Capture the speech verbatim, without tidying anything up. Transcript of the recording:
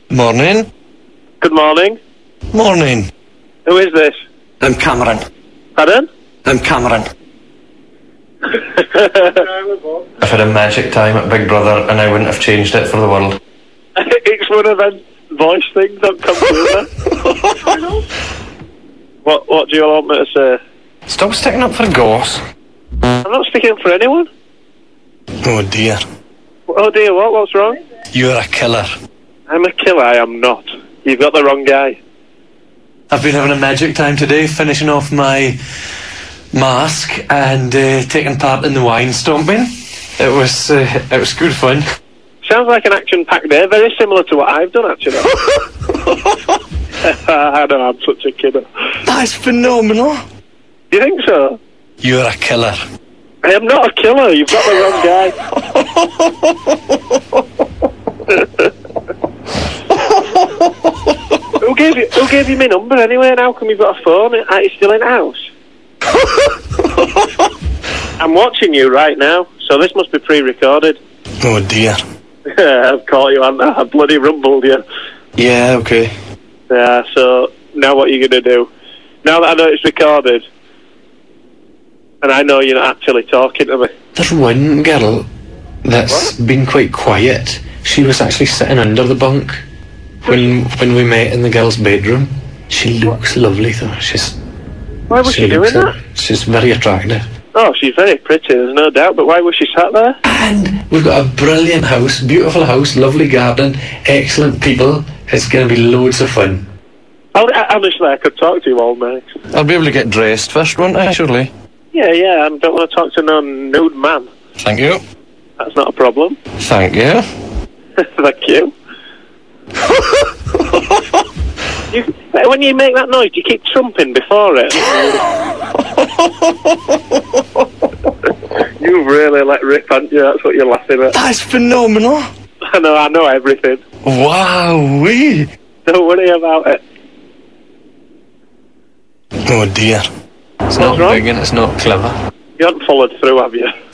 Morning. Good morning. Morning. Who is this? I'm Cameron. Pardon? I'm Cameron. I've had a magic time at Big Brother and I wouldn't have changed it for the world. It's one of them voice things on computer. What What do you want me to say? Stop sticking up for Goss. I'm not sticking up for anyone. Oh dear. Oh dear, what? What's wrong? You're a killer. I'm a killer, I am not. You've got the wrong guy. I've been having a magic time today, finishing off my mask and uh, taking part in the wine stomping. It was uh, it was good fun. Sounds like an action-packed day, very similar to what I've done, actually. I know, I'm such a killer. That's phenomenal. Do you think so? You're a killer. I am not a killer, you've got the wrong guy. Who gave you Who gave you my number anyway, and how come you've got a phone? Are you still in the house? I'm watching you right now, so this must be pre-recorded. Oh dear. I've caught you, haven't I? I've bloody rumbled you. Yeah, okay. Yeah, so now what are you going to do? Now that I know it's recorded, and I know you're not actually talking to me. There's one girl that's what? been quite quiet. She was actually sitting under the bunk when when we met in the girls' bedroom. She looks lovely though. She's Why was she, she doing that? She's very attractive. Oh, she's very pretty, there's no doubt, but why was she sat there? And we've got a brilliant house, beautiful house, lovely garden, excellent people. It's going to be loads of fun. Honestly, I could talk to you all night. I'll be able to get dressed first, won't I, surely? Yeah, yeah, I don't want to talk to no nude man. Thank you. That's not a problem. Thank you. Thank you. you. When you make that noise, you keep trumping before it. You've really let rip, haven't you? That's what you're laughing at. That's phenomenal. I know, I know everything. Wow-wee. Don't worry about it. Oh dear. It's What's not wrong? big and it's not clever. You haven't followed through, have you?